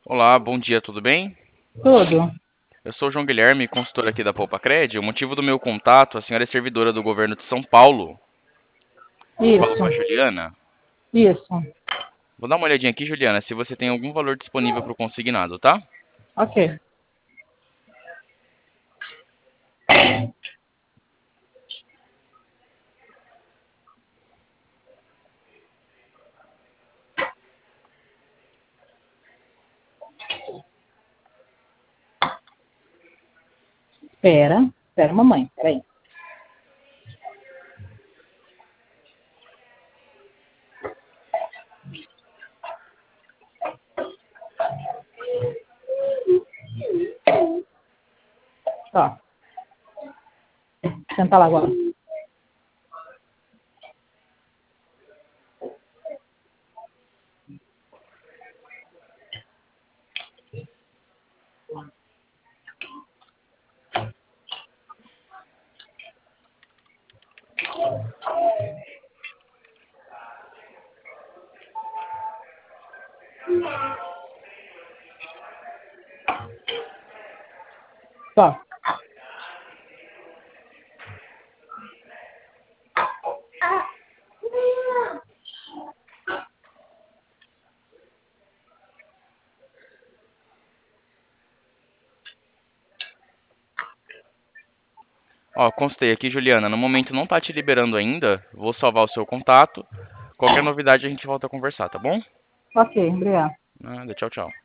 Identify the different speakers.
Speaker 1: Olá, bom dia, tudo bem?
Speaker 2: Tudo.
Speaker 1: Eu sou o João Guilherme, consultor aqui da Poupacred. O motivo do meu contato, a senhora é servidora do governo de São Paulo. Eu falo com
Speaker 2: Isso,
Speaker 1: a Juliana.
Speaker 2: isso.
Speaker 1: Vou dar uma olhadinha aqui, Juliana, se você tem algum valor disponível para o consignado, tá?
Speaker 2: Ok. Espera, mamãe, peraí. Ó, senta lá agora. Ó,
Speaker 1: Ó, constei aqui, Juliana. No momento não tá te liberando ainda. Vou salvar o seu contato. Qualquer novidade a gente volta a conversar, tá bom?
Speaker 2: ok, obrigada.
Speaker 1: Nada, tchau, tchau.